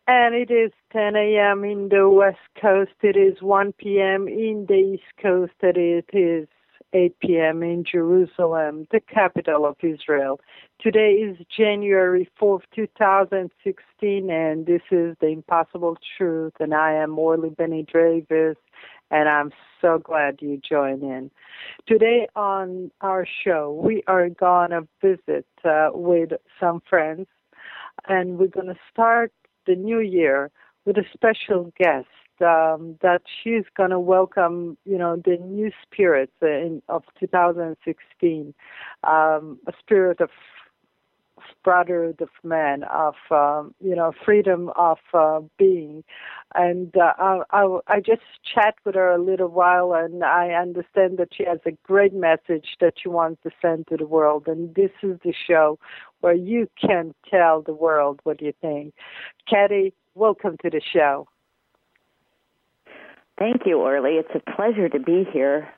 And it is 10 a.m. in the West Coast. It is 1 p.m. in the East Coast. And it is 8 p.m. in Jerusalem, the capital of Israel. Today is January 4th, 2016, and this is The Impossible Truth. And I am Orly Benny Davis, and I'm so glad you joined in. Today on our show, we are going to visit with some friends, and we're going to start the new year with a special guest that she's going to welcome, the new spirits of 2016, a spirit of brotherhood of man, of, freedom of being. And I just chat with her a little while, and I understand that she has a great message that she wants to send to the world. And this is the show where you can tell the world what you think. Kathy, welcome to the show. Thank you, Orly. It's a pleasure to be here.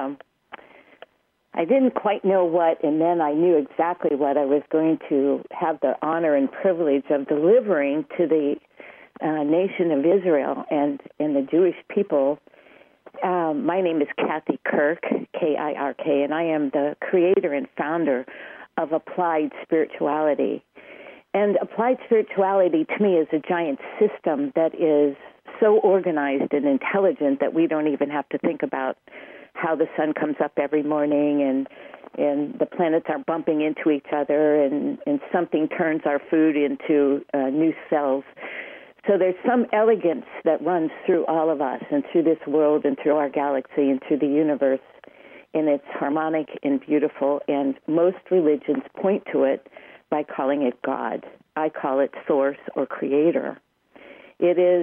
I didn't quite know what, and then I knew exactly what I was going to have the honor and privilege of delivering to the nation of Israel and the Jewish people. My name is Kathy Kirk, K-I-R-K, and I am the creator and founder of Applied Spirituality. And Applied Spirituality, to me, is a giant system that is so organized and intelligent that we don't even have to think about how the sun comes up every morning and the planets are bumping into each other and something turns our food into new cells. So there's some elegance that runs through all of us and through this world and through our galaxy and through the universe, and it's harmonic and beautiful, and most religions point to it by calling it God. I call it Source or Creator. It is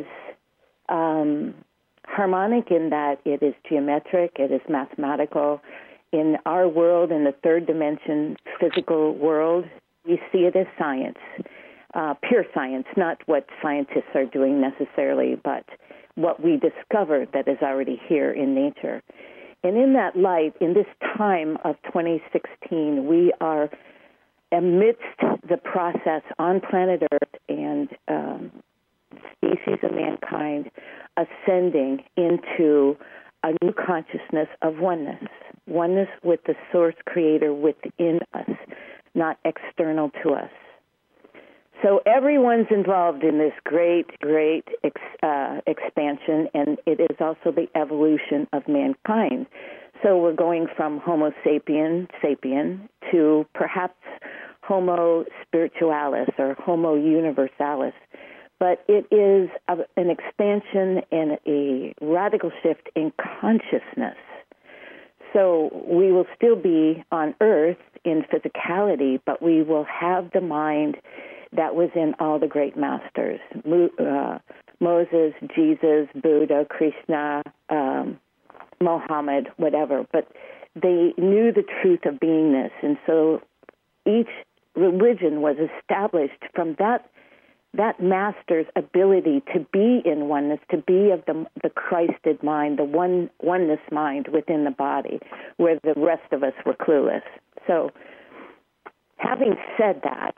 harmonic in that it is geometric, it is mathematical. In our world, in the third dimension physical world, we see it as science, pure science, not what scientists are doing necessarily, but what we discover that is already here in nature. And in that light, in this time of 2016, we are amidst the process on planet Earth and species of mankind ascending into a new consciousness of oneness with the Source Creator within us, not external to us. So everyone's involved in this great expansion, and it is also the evolution of mankind. So we're going from Homo sapien to perhaps Homo spiritualis or Homo universalis. But it is an expansion and a radical shift in consciousness. So we will still be on Earth in physicality, but we will have the mind that was in all the great masters, Moses, Jesus, Buddha, Krishna, Mohammed, whatever. But they knew the truth of beingness, and so each religion was established from that master's ability to be in oneness, to be of the Christed mind, the oneness mind within the body, where the rest of us were clueless. So, having said that,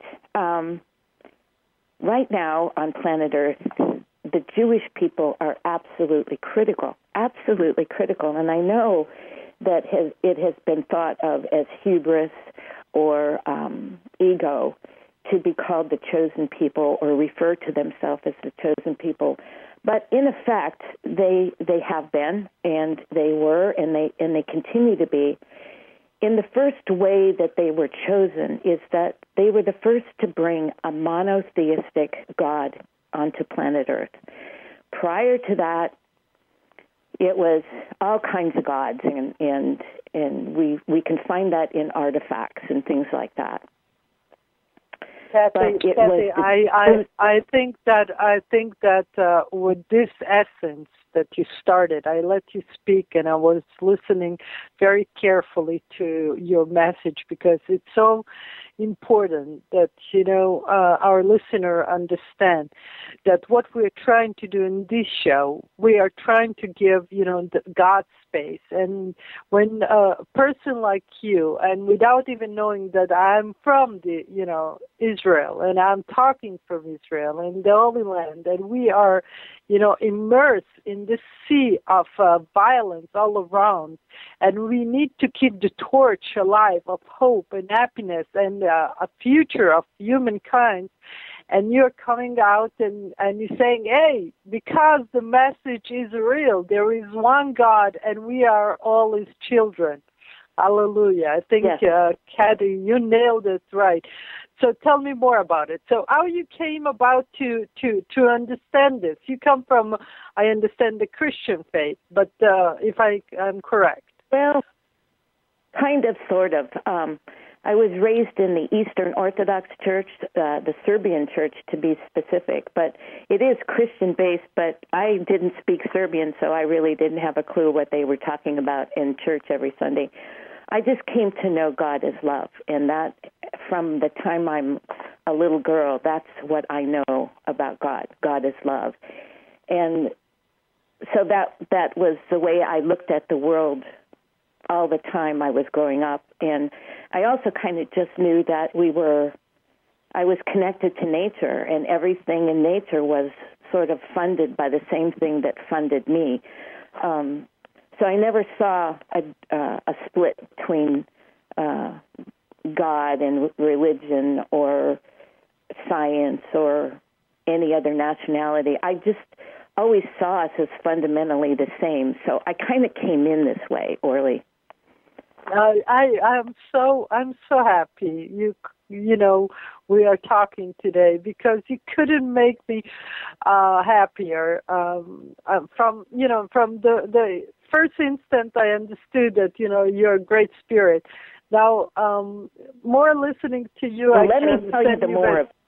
right now on planet Earth, the Jewish people are absolutely critical, and I know that it has been thought of as hubris or ego to be called the chosen people or refer to themselves as the chosen people. But in effect, they have been, and they were, and they continue to be. In the first way that they were chosen is that they were the first to bring a monotheistic God onto planet Earth. Prior to that, it was all kinds of gods, and we can find that in artifacts and things like that. Kathy, I think that with this essence that you started, I let you speak, and I was listening very carefully to your message because it's so important that, our listener understand that what we're trying to do in this show, we are trying to give, God space. And when a person like you, and without even knowing that I'm from Israel, and I'm talking from Israel and the Holy Land, and we are, immersed in this sea of violence all around, and we need to keep the torch alive of hope and happiness and a future of humankind. And you're coming out and you're saying, hey, because the message is real, there is one God and we are all his children. Hallelujah. I think, yes. Kathy, you nailed it right. So tell me more about it. So how you came about to understand this? You come from, I understand, the Christian faith, but if I'm correct. Well, kind of, sort of. I was raised in the Eastern Orthodox Church, the Serbian Church to be specific, but it is Christian-based, but I didn't speak Serbian, so I really didn't have a clue what they were talking about in church every Sunday. I just came to know God as love, and that from the time I'm a little girl, that's what I know about God. God is love. And so that was the way I looked at the world all the time I was growing up. And I also kind of just knew that I was connected to nature, and everything in nature was sort of funded by the same thing that funded me. So I never saw a split between God and religion or science or any other nationality. I just always saw us as fundamentally the same. So I kind of came in this way, Orly. I'm so happy we are talking today, because you couldn't make me happier. From the first instant I understood that you're a great spirit. Now, more listening to you, well, let me tell you the more of.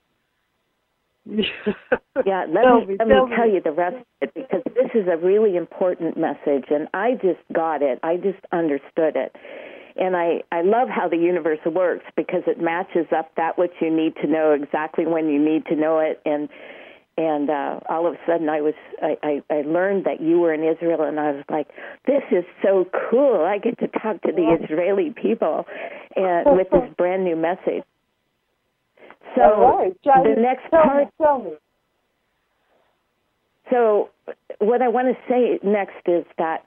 Yeah, let me tell you the rest of it, because this is a really important message, and I just got it. I just understood it. And I love how the universe works, because it matches up that which you need to know exactly when you need to know it. And all of a sudden I learned that you were in Israel, and I was like, this is so cool. I get to talk to the Israeli people and with this brand new message. So right. the next part. Tell me. So what I want to say next is that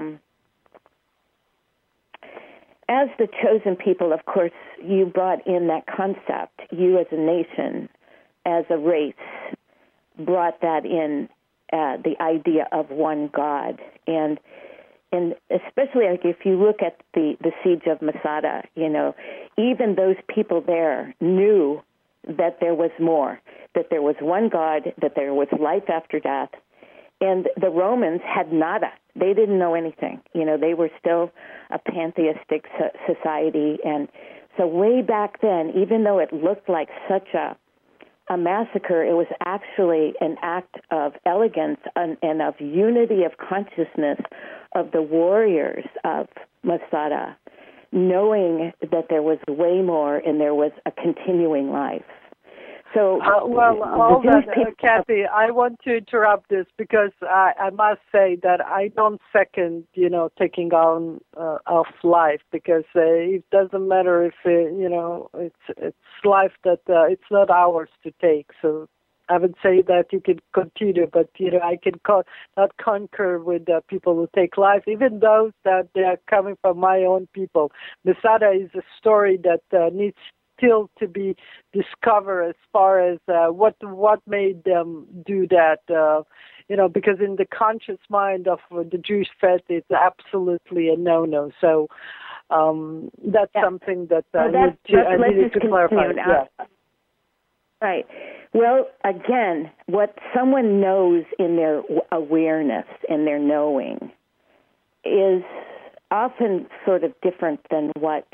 as the chosen people, of course, you brought in that concept. You as a nation, as a race, brought that in, the idea of one God. And especially like if you look at the siege of Masada, even those people there knew that there was more, that there was one God, that there was life after death. And the Romans had nada. They didn't know anything. They were still a pantheistic society. And so way back then, even though it looked like such a massacre, it was actually an act of elegance and of unity of consciousness of the warriors of Masada, knowing that there was way more and there was a continuing life. So, Kathy, I want to interrupt this, because I must say that I don't second, taking on of life, because it doesn't matter if it's life that it's not ours to take. So I would say that you can continue, but I can not concur with people who take life, even those that they are coming from my own people. Masada is a story that needs still to be discovered as far as what made them do that, because in the conscious mind of the Jewish faith, it's absolutely a no-no. So that's something that I needed to clarify. Yeah. Right. Well, again, what someone knows in their awareness and their knowing is often sort of different than what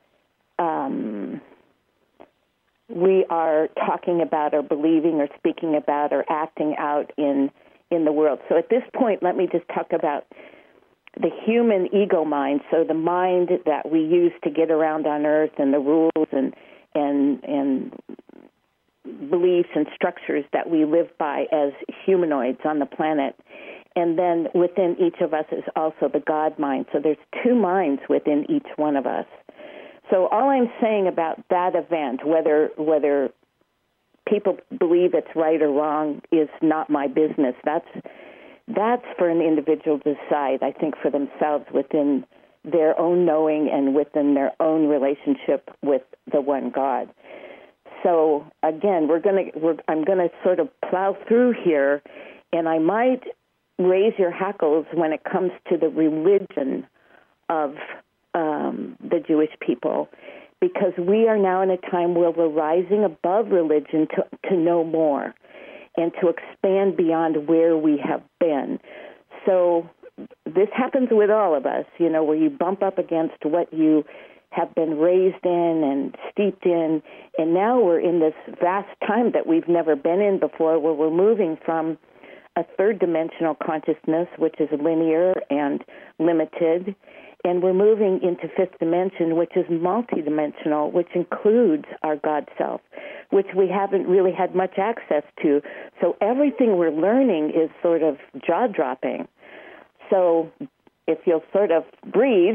we are talking about or believing or speaking about or acting out in the world. So at this point, let me just talk about the human ego mind, so the mind that we use to get around on earth and the rules and and beliefs and structures that we live by as humanoids on the planet. And then within each of us is also the God mind. So there's two minds within each one of us. So all I'm saying about that event, whether people believe it's right or wrong, is not my business. That's for an individual to decide, I think, for themselves within their own knowing and within their own relationship with the one God. So again, I'm going to sort of plow through here, and I might raise your hackles when it comes to the religion of the Jewish people, because we are now in a time where we're rising above religion to know more and to expand beyond where we have been. So this happens with all of us, where you bump up against what you have been raised in and steeped in, and now we're in this vast time that we've never been in before, where we're moving from a third-dimensional consciousness, which is linear and limited, and we're moving into fifth dimension, which is multidimensional, which includes our God self, which we haven't really had much access to. So everything we're learning is sort of jaw-dropping. So if you'll sort of breathe,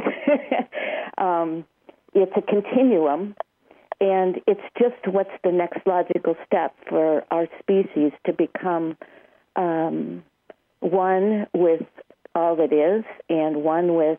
it's a continuum, and it's just what's the next logical step for our species to become one with all that is and one with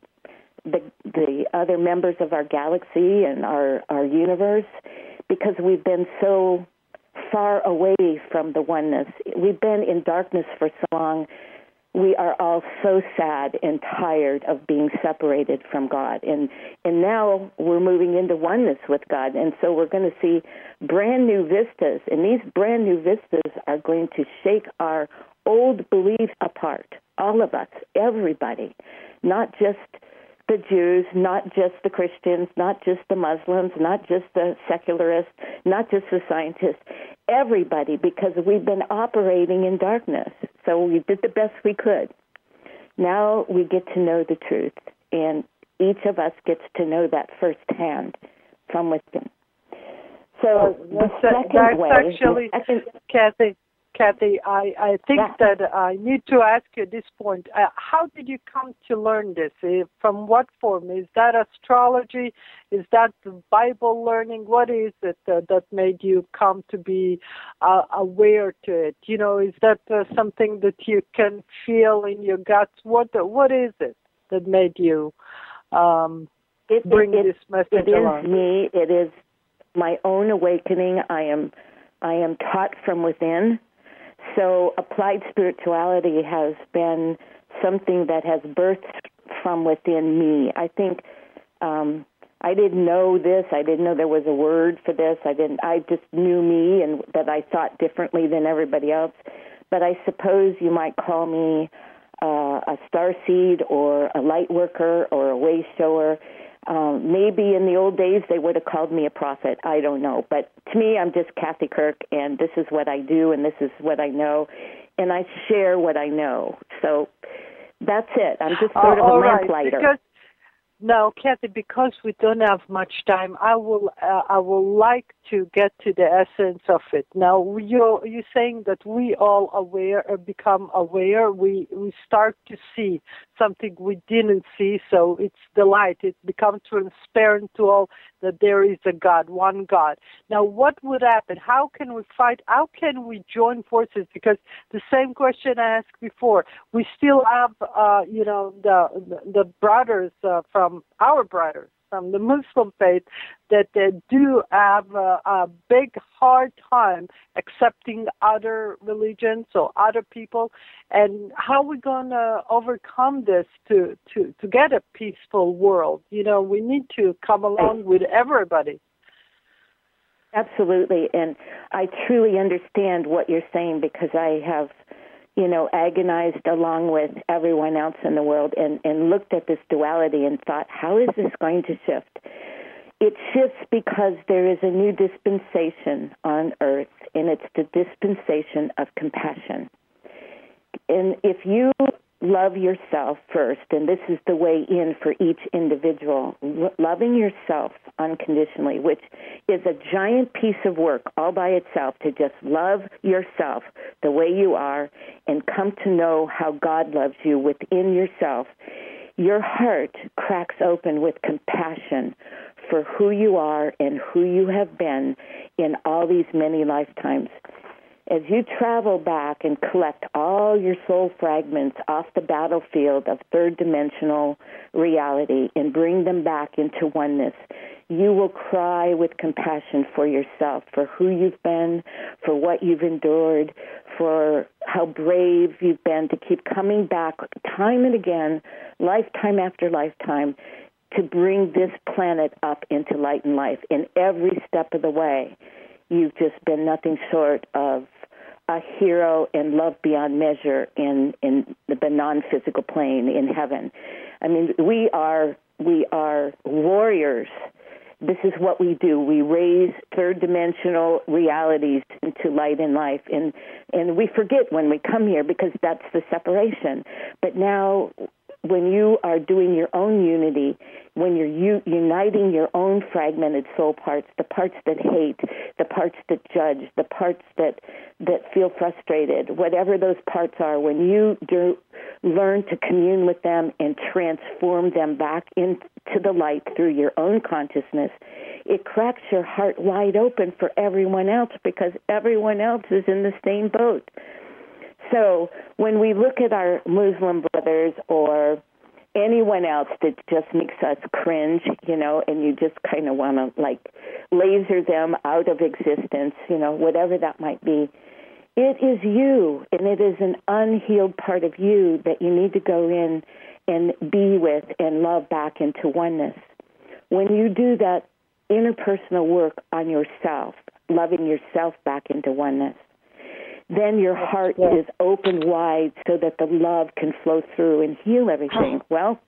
the other members of our galaxy and our universe, because we've been so far away from the oneness. We've been in darkness for so long. We are all so sad and tired of being separated from God. And now we're moving into oneness with God. And so we're going to see brand new vistas. And these brand new vistas are going to shake our old beliefs apart. All of us, everybody, not just the Jews, not just the Christians, not just the Muslims, not just the secularists, not just the scientists, everybody, because we've been operating in darkness. So we did the best we could. Now we get to know the truth, and each of us gets to know that firsthand from within. So the second way... Kathy, I think that I need to ask you at this point, how did you come to learn this? From what form? Is that astrology? Is that Bible learning? What is it that made you come to be aware to it? Is that something that you can feel in your guts? What is it that made you bring this message along? It is me. It is my own awakening. I am taught from within. So applied spirituality has been something that has birthed from within me. I think I didn't know this. I didn't know there was a word for this. I just knew me and that I thought differently than everybody else. But I suppose you might call me a starseed or a light worker or a way shower. Maybe in the old days they would have called me a prophet. I don't know. But to me, I'm just Kathy Kirk, and this is what I do, and this is what I know, and I share what I know. So that's it. I'm just sort of a lamplighter. Now, Kathy, because we don't have much time, I will like to get to the essence of it. Now, you're saying that we all become aware. We start to see something we didn't see. So it's the light. It becomes transparent to all that there is a God, one God. Now, what would happen? How can we fight? How can we join forces? Because the same question I asked before, we still have, the brothers from our brothers from the Muslim faith that they do have a big, hard time accepting other religions or other people. And how are we going to overcome this to get a peaceful world? We need to come along with everybody. Absolutely. And I truly understand what you're saying, because I have agonized along with everyone else in the world and looked at this duality and thought, how is this going to shift? It shifts because there is a new dispensation on earth, and it's the dispensation of compassion. And if you love yourself first, and this is the way in for each individual, loving yourself unconditionally, which is a giant piece of work all by itself, to just love yourself the way you are and come to know how God loves you within yourself, your heart cracks open with compassion for who you are and who you have been in all these many lifetimes. As you travel back and collect all your soul fragments off the battlefield of third-dimensional reality and bring them back into oneness, you will cry with compassion for yourself, for who you've been, for what you've endured, for how brave you've been to keep coming back time and again, lifetime after lifetime, to bring this planet up into light and life. In every step of the way, you've just been nothing short of a hero and love beyond measure in the non-physical plane in heaven. I mean, we are warriors. This is what we do. We raise third-dimensional realities into light and life. And we forget when we come here because that's the separation. But now, when you are doing your own unity, when you're uniting your own fragmented soul parts, the parts that hate, the parts that judge, the parts that feel frustrated, whatever those parts are, when you learn to commune with them and transform them back into the light through your own consciousness, it cracks your heart wide open for everyone else, because everyone else is in the same boat. So when we look at our Muslim brothers or anyone else that just makes us cringe, and you just kind of want to laser them out of existence, whatever that might be, it is you, and it is an unhealed part of you that you need to go in and be with and love back into oneness. When you do that interpersonal work on yourself, loving yourself back into oneness, then your heart is open wide so that the love can flow through and heal everything. Well,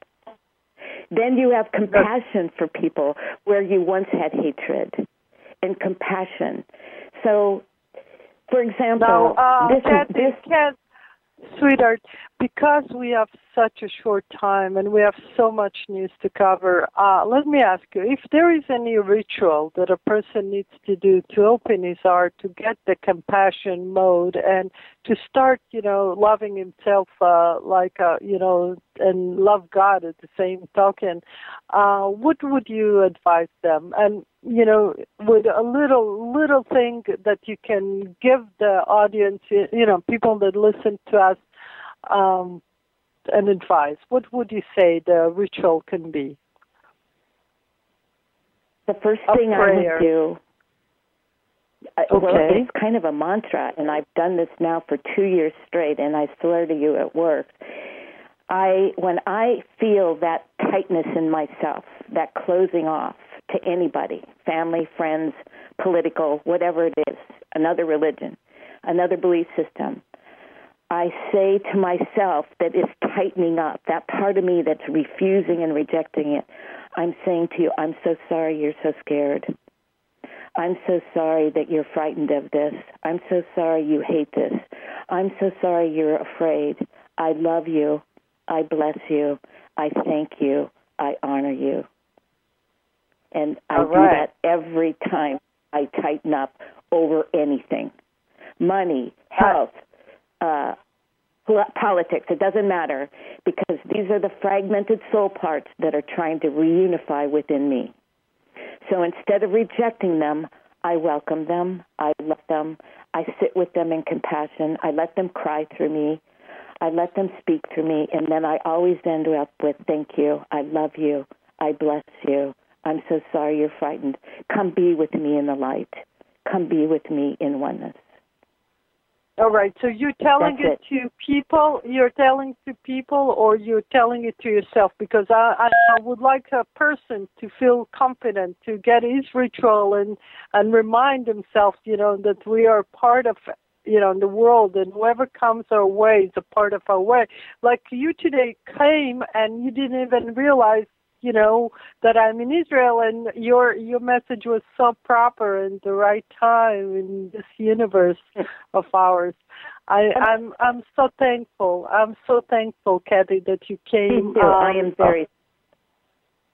then you have compassion for people where you once had hatred, and compassion. So, for example, sweetheart, because we have such a short time and we have so much news to cover, let me ask you, if there is any ritual that a person needs to do to open his heart, to get the compassion mode and to start, loving himself and love God at the same token, what would you advise them? And, with a little thing that you can give the audience, people that listen to us, an advice, what would you say the ritual can be? The first thing I would do, well, it's kind of a mantra, and I've done this now for 2 years straight, and I swear to you it works. When I feel that tightness in myself, that closing off to anybody, family, friends, political, whatever it is, another religion, another belief system, I say to myself that is tightening up, that part of me that's refusing and rejecting it, I'm saying to you, I'm so sorry you're so scared. I'm so sorry that you're frightened of this. I'm so sorry you hate this. I'm so sorry you're afraid. I love you. I bless you. I thank you. I honor you. And I do that every time I tighten up over anything. Money, health, politics, it doesn't matter, because these are the fragmented soul parts that are trying to reunify within me. So instead of rejecting them, I welcome them, I love them, I sit with them in compassion, I let them cry through me, I let them speak through me, and then I always end up with, thank you, I love you, I bless you, I'm so sorry you're frightened. Come be with me in the light. Come be with me in oneness. All right, so you're telling it to people, or you're telling it to yourself? Because I would like a person to feel confident to get his ritual and remind himself, that we are part of, the world, and whoever comes our way is a part of our way. Like you today came and you didn't even realize, that I'm in Israel, and your message was so proper and the right time in this universe of ours. I'm so thankful. I'm so thankful, Kathy, that you came. I am very.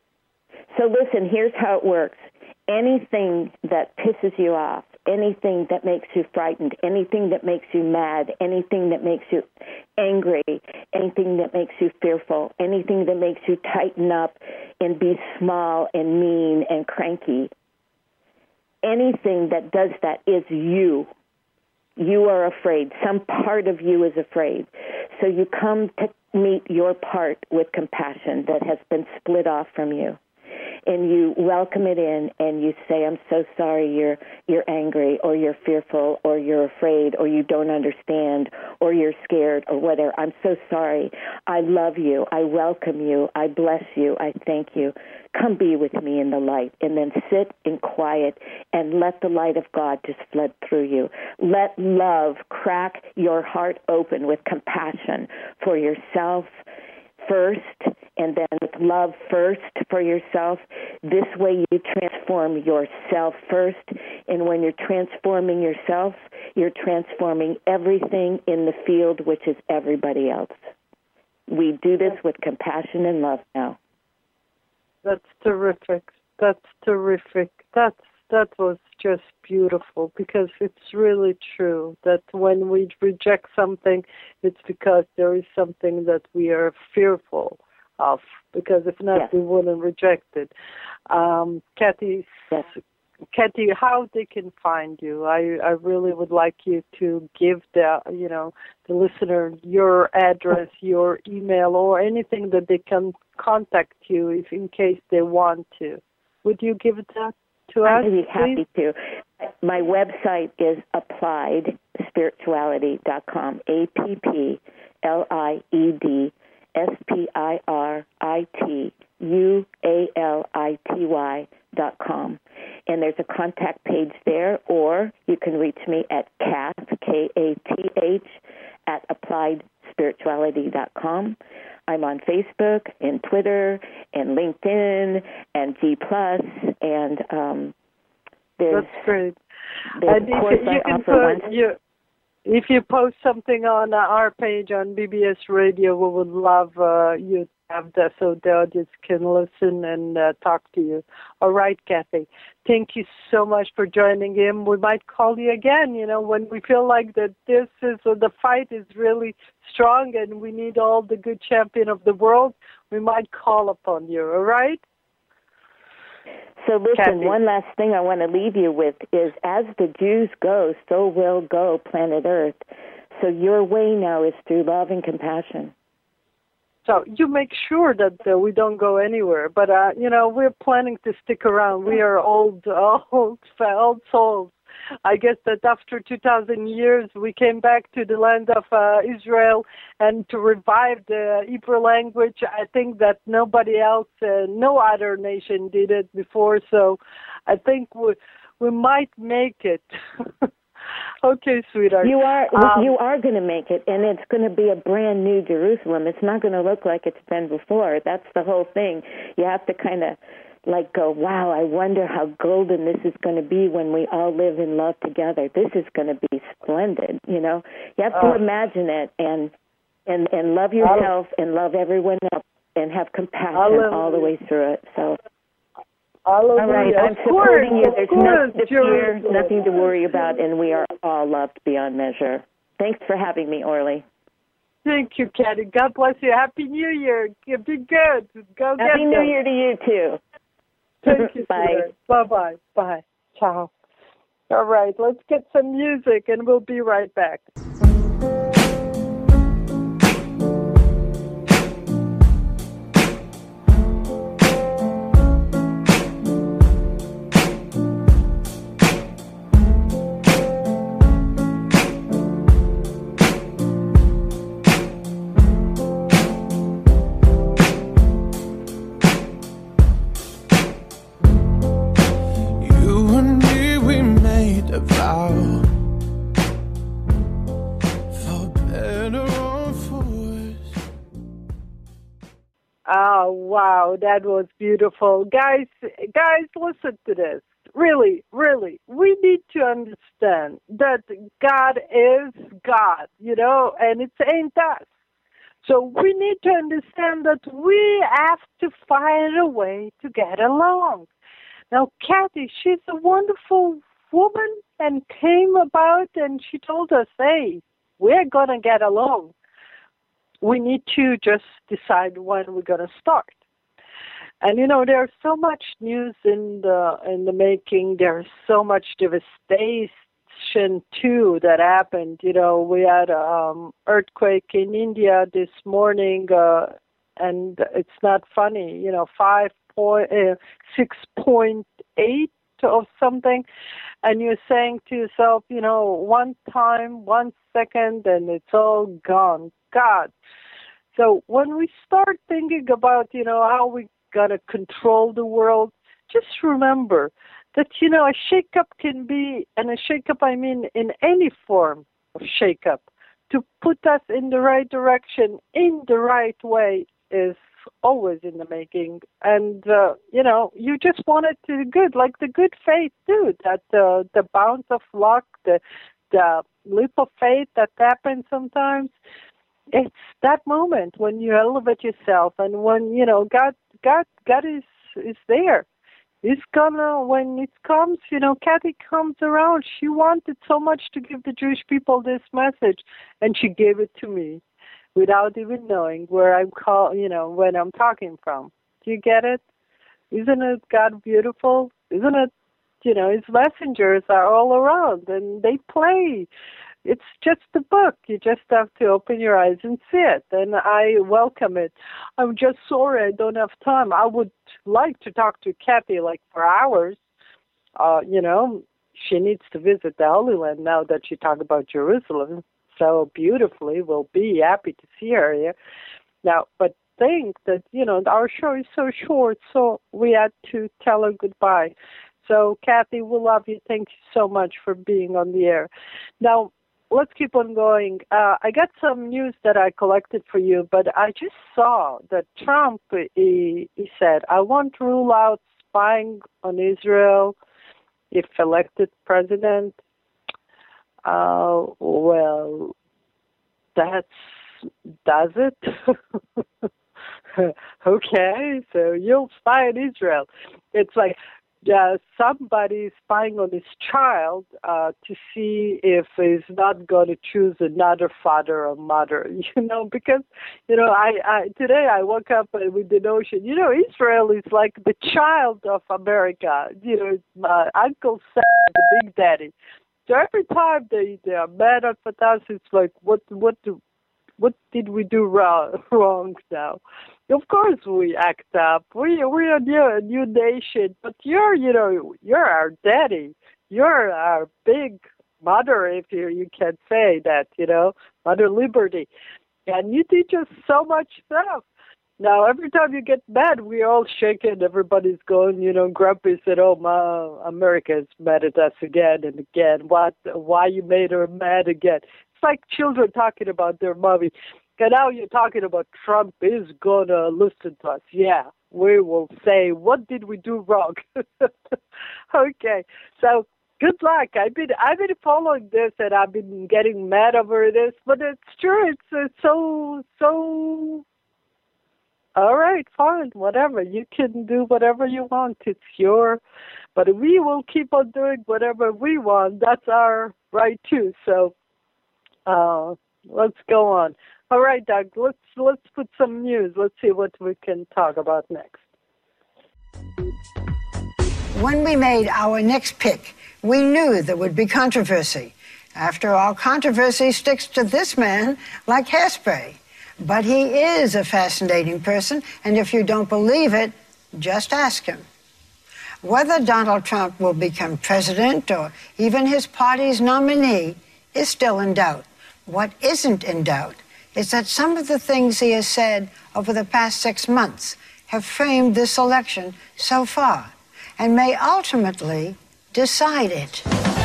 So listen, here's how it works. Anything that pisses you off, anything that makes you frightened, anything that makes you mad, anything that makes you angry, anything that makes you fearful, anything that makes you tighten up and be small and mean and cranky, anything that does that is you. You are afraid. Some part of you is afraid. So you come to meet your part with compassion that has been split off from you. And you welcome it in and you say, I'm so sorry you're angry or you're fearful or you're afraid or you don't understand or you're scared or whatever. I'm so sorry. I love you. I welcome you. I bless you. I thank you. Come be with me in the light, and then sit in quiet and let the light of God just flood through you. Let love crack your heart open with compassion for yourself first, and then with love first for yourself. This way you transform yourself first, and when you're transforming yourself, you're transforming everything in the field, which is everybody else. We do this with compassion and love now. That's terrific. That's terrific. That was just beautiful, because it's really true that when we reject something, it's because there is something that we are fearful of, because if not, yes. we wouldn't reject it. Kathy, yes. Kathy, how they can find you? I really would like you to give the listener your address, your email, or anything that they can contact you if in case they want to. Would you give that to us? I'd be happy to. My website is appliedspirituality.com. APPLIEDSPIRITUALITY.com. And there's a contact page there, or you can reach me at Kath, Kath, at appliedspirituality.com. I'm on Facebook and Twitter and LinkedIn and G+, and there's... That's great. And if you post something on our page on BBS Radio, we would love you to have that so the audience can listen and talk to you. All right, Kathy. Thank you so much for joining in. We might call you again, when we feel like that the fight is really strong and we need all the good champion of the world. We might call upon you, all right? So listen, Kathy. One last thing I want to leave you with is, as the Jews go, so will go planet Earth. So your way now is through love and compassion. So you make sure that we don't go anywhere. But, we're planning to stick around. We are old souls. I guess that after 2,000 years, we came back to the land of Israel and to revive the Hebrew language. I think that nobody else, no other nation did it before. So I think we might make it. Okay, sweetheart. You are going to make it, and it's going to be a brand new Jerusalem. It's not going to look like it's been before. That's the whole thing. You have to kind of go, wow, I wonder how golden this is going to be when we all live in love together. This is going to be splendid, You have to imagine it and love yourself and love everyone else and have compassion all the way through it. So, all right, I'm supporting you. There's nothing to fear, nothing to worry about, and we are all loved beyond measure. Thanks for having me, Orly. Thank you, Kathy. God bless you. Happy New Year. Be good. Go get Happy New Year to you, too. Thank you. Bye. Bye-bye. Bye. Ciao. All right, let's get some music, and we'll be right back. Oh, wow, that was beautiful. Guys, listen to this. Really, we need to understand that God is God, and it ain't us. So we need to understand that we have to find a way to get along. Now, Kathy, she's a wonderful woman and came about and she told us, hey, we're going to get along. We need to just decide when we're going to start. And, there's so much news in the making. There's so much devastation, too, that happened. We had an earthquake in India this morning, and it's not funny, 6.8 or something. And you're saying to yourself, one time, 1 second, and it's all gone. God. So when we start thinking about, how we got to control the world, just remember that, a shakeup can be, and a shakeup, I mean, in any form of shakeup, to put us in the right direction, in the right way, is always in the making. And, you just want it to be good, like the good faith, too, that the bounce of luck, the leap of faith that happens sometimes. It's that moment when you elevate yourself and when, God is there. He's gonna, when it comes, Kathy comes around. She wanted so much to give the Jewish people this message, and she gave it to me without even knowing where I'm when I'm talking from. Do you get it? Isn't it God beautiful? Isn't it, his messengers are all around and they play. It's just a book. You just have to open your eyes and see it. And I welcome it. I'm just sorry I don't have time. I would like to talk to Kathy for hours. She needs to visit the Holy Land now that you talk about Jerusalem so beautifully. We'll be happy to see her here. Now, but think that, our show is so short, so we had to tell her goodbye. So, Kathy, we love you. Thank you so much for being on the air. Now, let's keep on going. I got some news that I collected for you, but I just saw that Trump, he said, I won't rule out spying on Israel if elected president. Well, does it? Okay, so you'll spy on Israel. It's like, somebody spying on his child to see if he's not going to choose another father or mother, because, I today I woke up with the notion, Israel is like the child of America, my Uncle Sam, the big daddy. So every time they are mad at us, it's like, what did we do wrong now? Of course we act up. We're a new nation, but you're our daddy. You're our big mother, if you can say that, Mother Liberty. And you teach us so much stuff. Now, every time you get mad, we're all shaking. Everybody's going, grumpy, said, America is mad at us again and again. Why you made her mad again? It's like children talking about their mommy. And now you're talking about Trump is going to listen to us. Yeah, we will say, what did we do wrong? Okay, so good luck. I've been following this, and I've been getting mad over this, but it's true. It's so. All right, fine, whatever. You can do whatever you want. It's but we will keep on doing whatever we want. That's our right too. So, let's go on. All right, Doug. Let's put some news. Let's see what we can talk about next. When we made our next pick, we knew there would be controversy. After all, controversy sticks to this man like hairspray. But he is a fascinating person, and if you don't believe it, just ask him. Whether Donald Trump will become president or even his party's nominee is still in doubt. What isn't in doubt is that some of the things he has said over the past 6 months have framed this election so far and may ultimately decide it.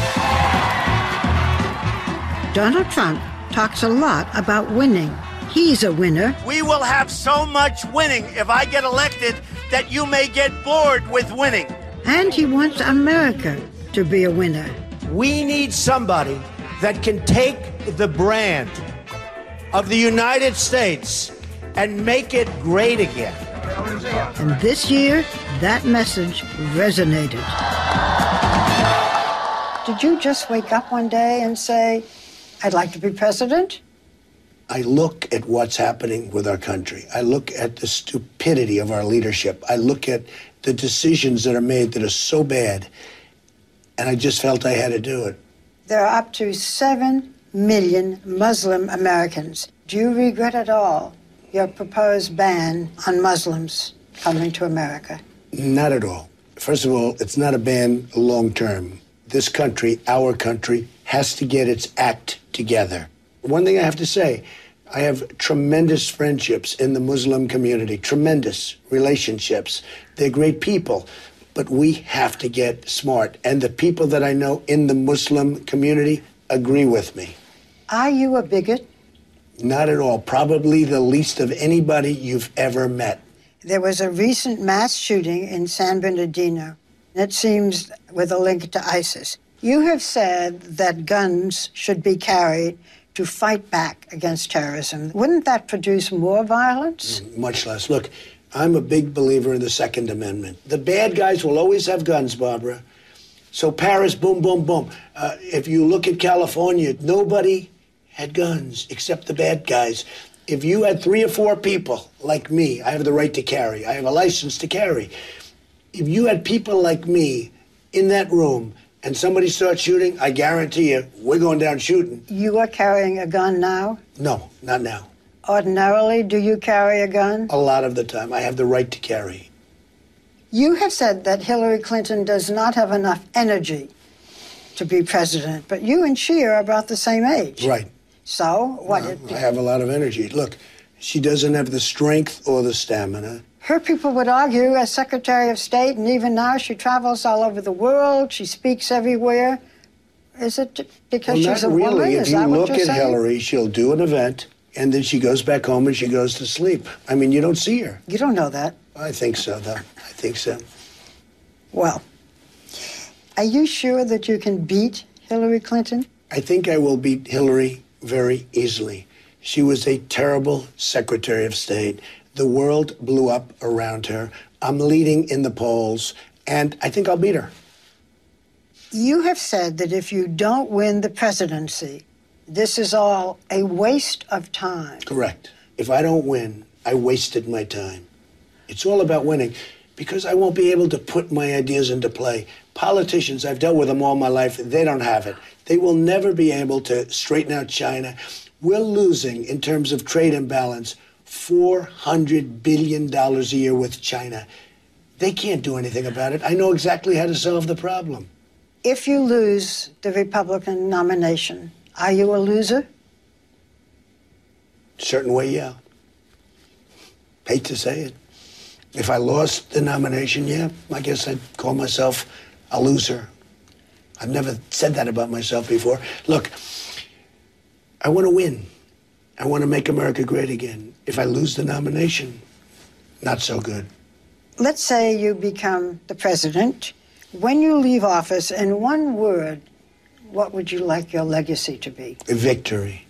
Donald Trump talks a lot about winning. He's a winner. We will have so much winning if I get elected that you may get bored with winning. And he wants America to be a winner. We need somebody that can take the brand of the United States and make it great again. And this year, that message resonated. Did you just wake up one day and say, I'd like to be president? I look at what's happening with our country. I look at the stupidity of our leadership. I look at the decisions that are made that are so bad, and I just felt I had to do it. There are up to 7 million Muslim Americans. Do you regret at all your proposed ban on Muslims coming to America? Not at all. First of all, it's not a ban long term. This country, our country, has to get its act together. One thing I have to say, I have tremendous friendships in the Muslim community, tremendous relationships. They're great people, but we have to get smart. And the people that I know in the Muslim community agree with me. Are you a bigot? Not at all. Probably the least of anybody you've ever met. There was a recent mass shooting in San Bernardino. It seems with a link to ISIS. You have said that guns should be carried to fight back against terrorism. Wouldn't that produce more violence? Much less. Look, I'm a big believer in the Second Amendment. The bad guys will always have guns, Barbara. So Paris, boom, boom, boom. If you look at California, nobody had guns except the bad guys. If you had 3 or 4 people like me, I have the right to carry. I have a license to carry. If you had people like me in that room and somebody starts shooting, I guarantee you, we're going down shooting. You are carrying a gun now? No, not now. Ordinarily, do you carry a gun? A lot of the time. I have the right to carry. You have said that Hillary Clinton does not have enough energy to be president, but you and she are about the same age. Right. So, what? I have a lot of energy. Look, she doesn't have the strength or the stamina. Her people would argue, as Secretary of State, and even now she travels all over the world, she speaks everywhere. Is it because she's a woman? Not really. Is if you that what look you're at saying? Hillary, she'll do an event, and then she goes back home and she goes to sleep. I mean, you don't see her. You don't know that. I think so, though. I think so. Well, are you sure that you can beat Hillary Clinton? I think I will beat Hillary very easily. She was a terrible Secretary of State. The world blew up around her. I'm leading in the polls, and I think I'll beat her. You have said that if you don't win the presidency, this is all a waste of time. Correct. If I don't win, I wasted my time. It's all about winning, because I won't be able to put my ideas into play. Politicians, I've dealt with them all my life, they don't have it. They will never be able to straighten out China. We're losing, in terms of trade imbalance, $400 billion a year with China. They can't do anything about it. I know exactly how to solve the problem. If you lose the Republican nomination, are you a loser? Certain way, yeah. Hate to say it. If I lost the nomination, yeah, I guess I'd call myself a loser. I've never said that about myself before. Look, I want to win. I want to make America great again. If I lose the nomination, not so good. Let's say you become the president. When you leave office, in one word, what would you like your legacy to be? A victory.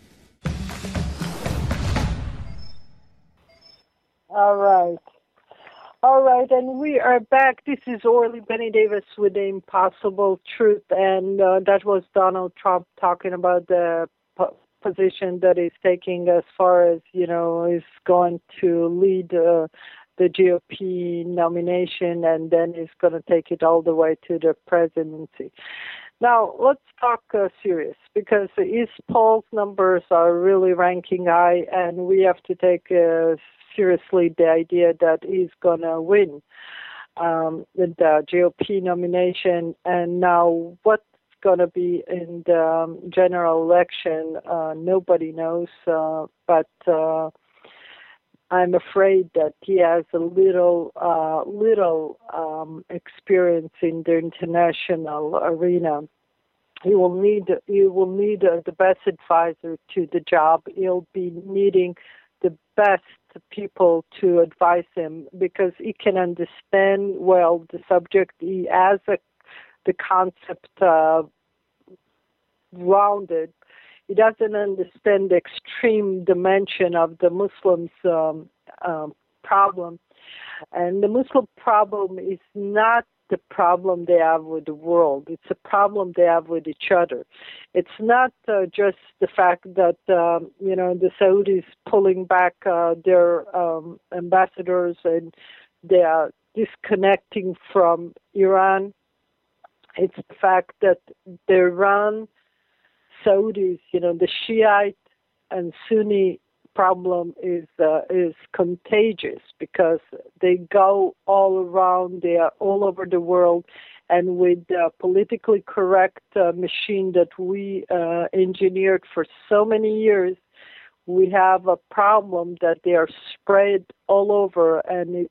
All right. All right, and we are back. This is Orly Benny Davis with The Impossible Truth, and that was Donald Trump talking about the position that he's taking as far as, is going to lead the GOP nomination, and then he's going to take it all the way to the presidency. Now, let's talk serious, because his polls numbers are really ranking high, and we have to take seriously the idea that he's going to win the GOP nomination. And now what's going to be in the general election, nobody knows, but I'm afraid that he has a little experience in the international arena. He will need the best advisor to the job. He'll be needing the best people to advise him, because he can understand well the subject. He has the concept rounded. He doesn't understand the extreme dimension of the Muslims' problem. And the Muslim problem is not the problem they have with the world. It's a problem they have with each other. It's not just the fact that, the Saudis pulling back their ambassadors and they are disconnecting from Iran. It's the fact that the Iran Saudis, the Shiite and Sunni problem is contagious because they go all around, they are all over the world, and with the politically correct machine that we engineered for so many years, we have a problem that they are spread all over, and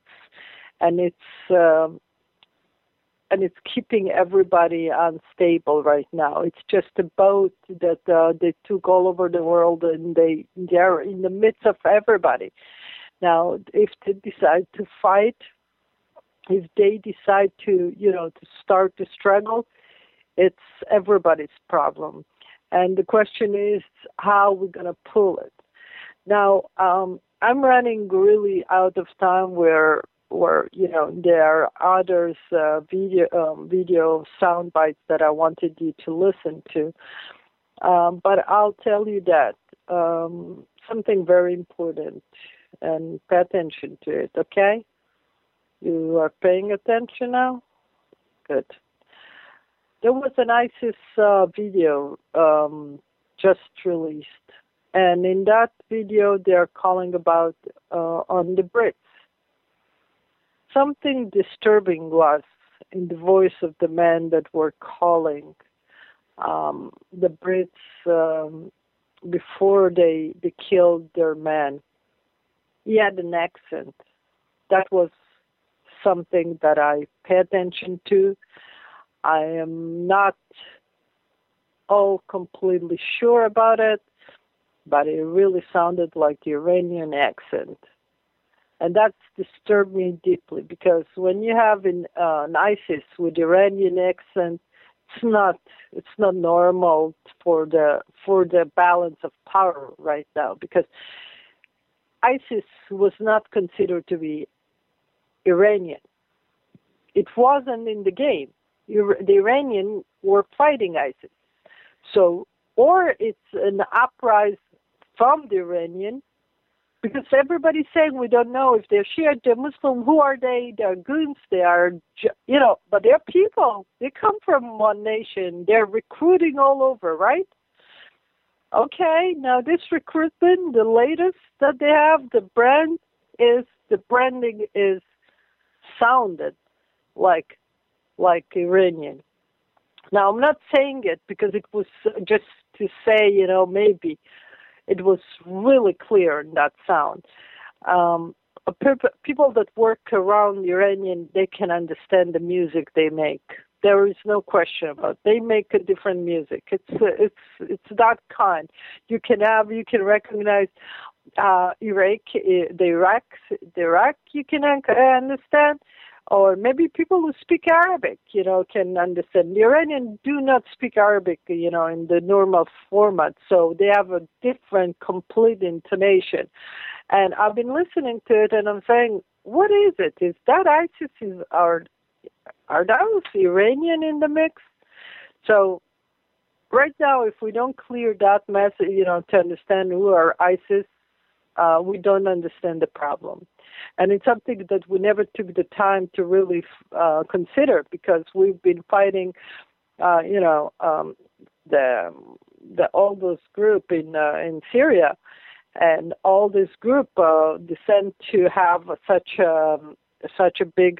it's keeping everybody unstable right now. It's just a boat that they took all over the world, and they're in the midst of everybody. Now, if they decide to fight, if they decide to start to struggle, it's everybody's problem. And the question is how we're going to pull it. Now, I'm running really out of time where there are others video sound bites that I wanted you to listen to. But I'll tell you that something very important, and pay attention to it, okay? You are paying attention now? Good. There was an ISIS video just released, and in that video they're calling about on the Brits. Something disturbing was in the voice of the men that were calling the Brits before they killed their man. He had an accent. That was something that I pay attention to. I am not all completely sure about it, but it really sounded like Iranian accent. And that's disturbed me deeply because when you have an ISIS with Iranian accent, it's not normal for the balance of power right now, because ISIS was not considered to be Iranian. It wasn't in the game. The Iranians were fighting ISIS. So, or it's an uprising from the Iranian, because everybody's saying we don't know if they're Shia, they're Muslim, who are they? They're goons, they are, but they're people. They come from one nation. They're recruiting all over, right? Okay, now this recruitment, the latest that they have, the branding is sounded like Iranian. Now, I'm not saying it because it was just to say, maybe. It was really clear in that sound. People that work around Iranian, they can understand the music they make. There is no question about it. They make a different music. It's that kind. You can recognize Iraq. You can understand. Or maybe people who speak Arabic, can understand. The Iranians do not speak Arabic, in the normal format, so they have a different, complete intonation. And I've been listening to it, and I'm saying, what is it? Is that ISIS? Are those Iranian in the mix? So right now, if we don't clear that mess, to understand who are ISIS, we don't understand the problem. And it's something that we never took the time to really consider, because we've been fighting, the all those group in Syria, and all this group descend to have such a big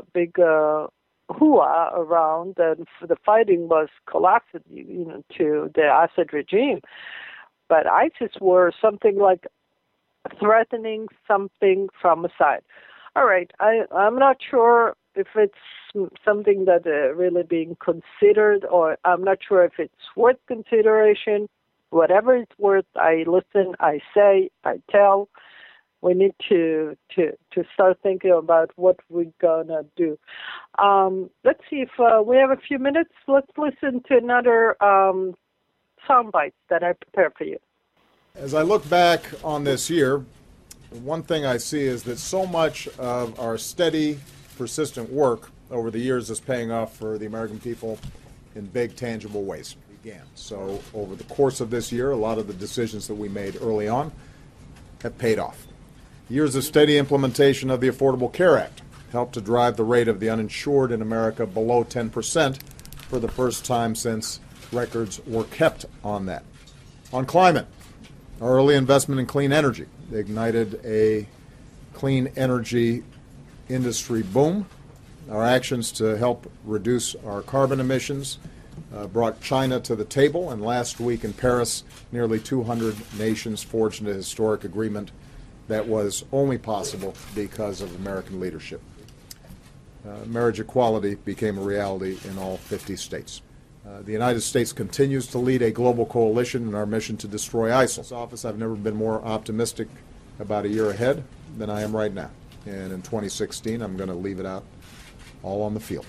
hua around, and the fighting was collapsed, to the Assad regime. But ISIS were something like threatening something from a side. All right, I'm not sure if it's something that really being considered, or I'm not sure if it's worth consideration. Whatever it's worth, I listen, I say, I tell. We need to start thinking about what we're gonna do. Let's see if we have a few minutes. Let's listen to another sound bites that I prepared for you. As I look back on this year, one thing I see is that so much of our steady, persistent work over the years is paying off for the American people in big, tangible ways. So over the course of this year, a lot of the decisions that we made early on have paid off. Years of steady implementation of the Affordable Care Act helped to drive the rate of the uninsured in America below 10% for the first time since records were kept on that. On climate, our early investment in clean energy ignited a clean energy industry boom. Our actions to help reduce our carbon emissions brought China to the table, and last week in Paris, nearly 200 nations forged a historic agreement that was only possible because of American leadership. Marriage equality became a reality in all 50 states. The United States continues to lead a global coalition in our mission to destroy ISIL. I've never been more optimistic about a year ahead than I am right now. And in 2016, I'm going to leave it out all on the field.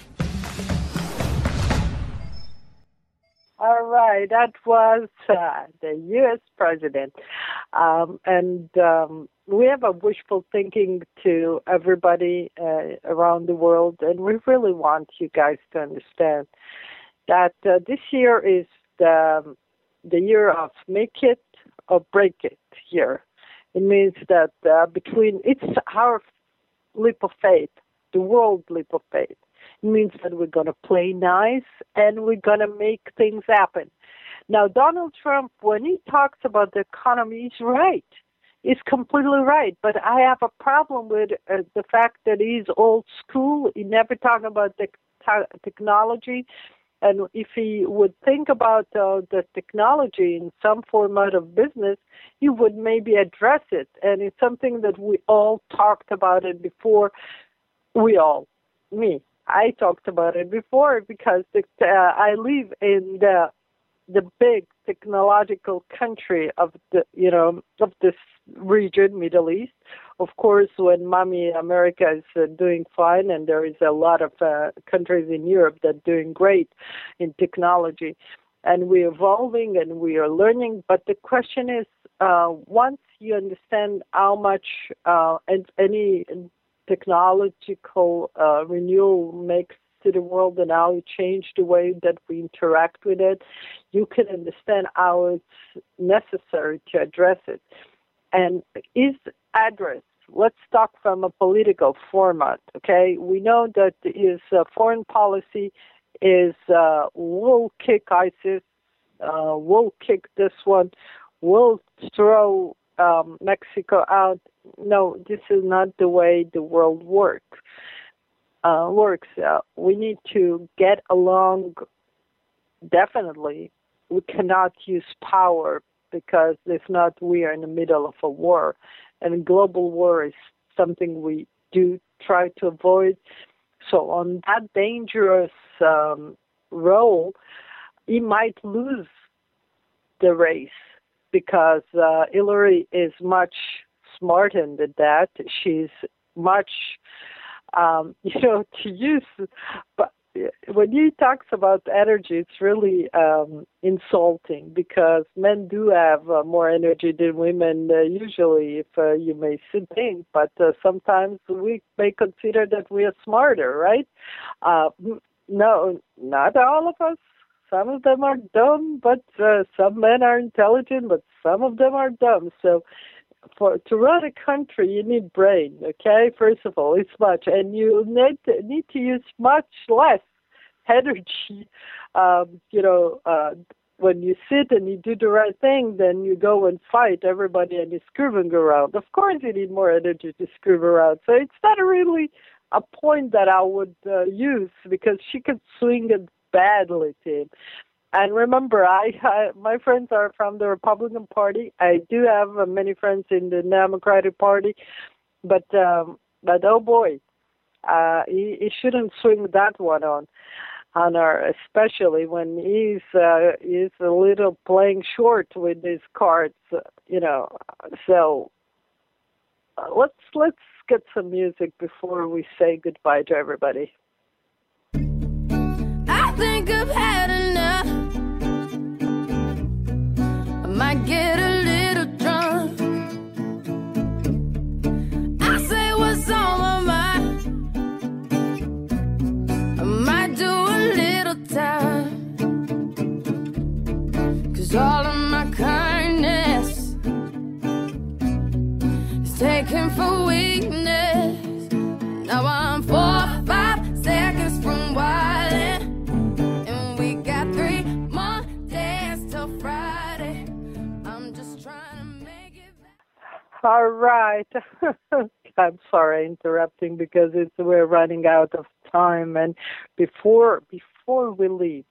All right, that was the U.S. president. We have a wishful thinking to everybody around the world, and we really want you guys to understand that this year is the year of make it or break it year. It means that it's our leap of faith, the world leap of faith. It means that we're going to play nice and we're going to make things happen. Now, Donald Trump, when he talks about the economy, he's right. He's completely right. But I have a problem with the fact that he's old school. He never talks about the technology. And if he would think about the technology in some format of business, he would maybe address it. And it's something that we all talked about it before. I talked about it before because I live in the big technological country of this region, Middle East. Of course, when Mommy America is doing fine, and there is a lot of countries in Europe that are doing great in technology, and we're evolving and we are learning. But the question is, once you understand how much any technological renewal makes to the world and how it changed the way that we interact with it, you can understand how it's necessary to address it. And is address, let's talk from a political format, okay? We know that his foreign policy is we'll kick ISIS, we'll kick this one, we'll throw Mexico out. No, this is not the way the world works. We need to get along. Definitely, we cannot use power because if not, we are in the middle of a war. And global war is something we do try to avoid. So on that dangerous role, he might lose the race because Hillary is much smarter than that. She's much, to use, but when he talks about energy, it's really insulting because men do have more energy than women usually, if you may think, but sometimes we may consider that we are smarter, right? No, not all of us. Some of them are dumb, but some men are intelligent, but some of them are dumb. So to run a country, you need brain, okay? First of all, it's much. And you need to use much less energy. When you sit and you do the right thing, then you go and fight everybody and you screwing around. Of course, you need more energy to screw around. So it's not really a point that I would use because she could swing it badly to him. And remember, my friends are from the Republican Party. I do have many friends in the Democratic Party, but oh boy, he shouldn't swing that one on her, especially when he's a little playing short with his cards, So let's get some music before we say goodbye to everybody. I think I've had enough. might get a little drunk. I say what's on my mind. I might do a little time. 'Cause all of my kindness is taken for weakness. Now I'm 4 or 5 seconds from wildin', and we got 3 more days till Friday. I'm just trying to make it back. All right. I'm sorry interrupting because we're running out of time. And before we leave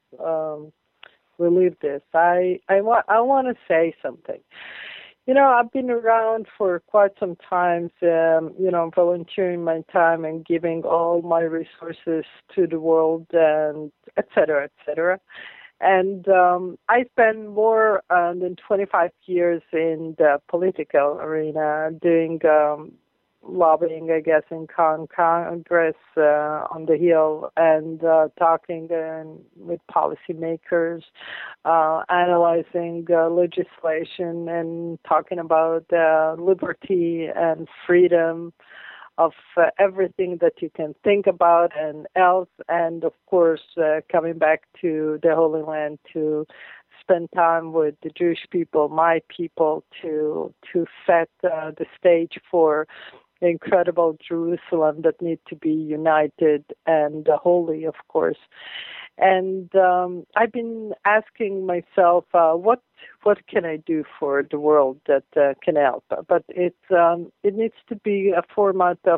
this, I want to say something. You know, I've been around for quite some time, volunteering my time and giving all my resources to the world, and et cetera, et cetera. And I spent more than 25 years in the political arena doing lobbying, I guess, in Congress on the Hill, and talking with policymakers, analyzing legislation and talking about liberty and freedom of everything that you can think about and else, and of course coming back to the Holy Land to spend time with the Jewish people, my people, to set the stage for the incredible Jerusalem that need to be united and holy, of course. And I've been asking myself, what can I do for the world that can help? But it needs to be a format of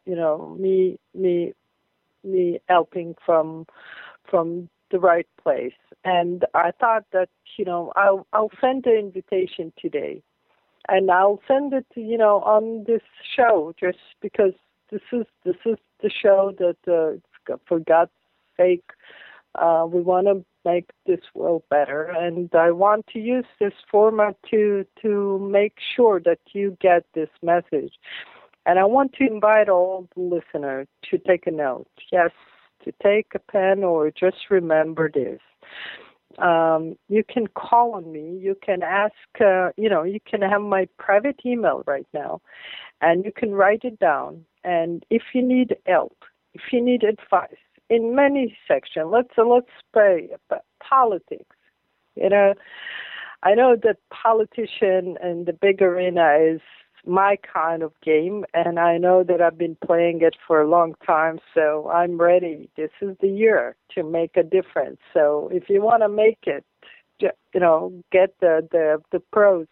me helping from the right place. And I thought that I'll send the invitation today. And I'll send it, on this show, just because this is the show that, for God's sake, we want to make this world better. And I want to use this format to make sure that you get this message. And I want to invite all the listeners to take a note. Yes, to take a pen or just remember this. You can call on me. You can ask, you can have my private email right now, and you can write it down. And if you need help, if you need advice in many sections, let's say politics. I know that politician in the big arena is my kind of game, and I know that I've been playing it for a long time, so I'm ready. This is the year to make a difference. So if you want to make it, get the pros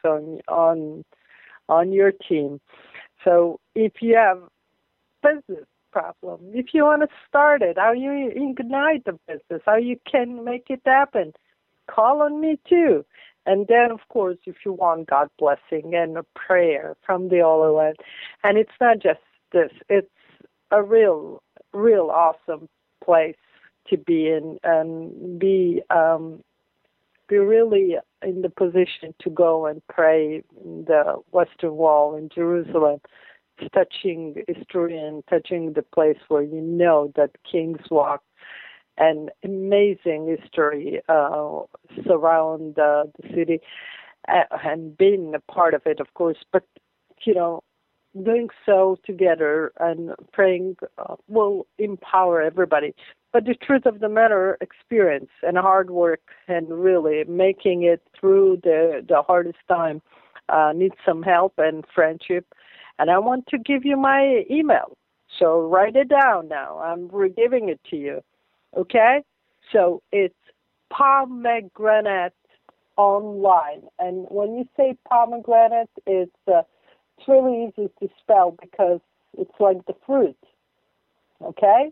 on your team. So if you have business problem, if you want to start it, how you ignite the business, how you can make it happen, call on me too. And then, of course, if you want God blessing and a prayer from the Holy Land, and it's not just this, it's a real awesome place to be in, and be really in the position to go and pray in the Western Wall in Jerusalem, touching history and touching the place where you know that kings walk. And amazing history surround the city, and being a part of it, of course. But doing so together and praying will empower everybody. But the truth of the matter, experience and hard work, and really making it through the hardest time needs some help and friendship. And I want to give you my email, so write it down now. I'm giving it to you. Okay, so it's Pomegranate Online, and when you say pomegranate, it's really easy to spell because it's like the fruit. Okay,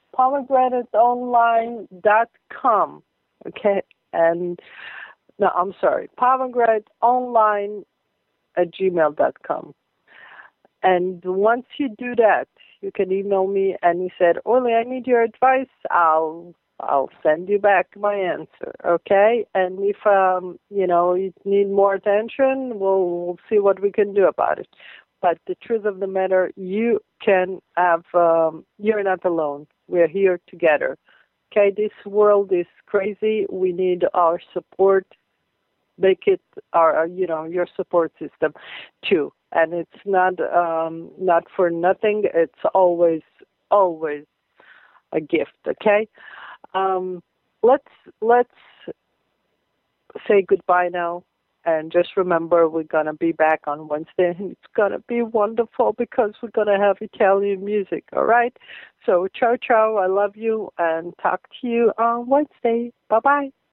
PomegranateOnline.com. Okay, and no, I'm sorry, PomegranateOnline@gmail.com. And once you do that, you can email me, and you said, Orly, I need your advice. I'll send you back my answer, okay? And if you need more attention, we'll see what we can do about it. But the truth of the matter, you can have. You're not alone. We're here together. Okay, this world is crazy. We need our support. make it your support system too. And it's not for nothing. It's always a gift. Okay. Let's say goodbye now. And just remember, we're going to be back on Wednesday, and it's going to be wonderful because we're going to have Italian music, all right? So, ciao, ciao, I love you, and talk to you on Wednesday. Bye-bye.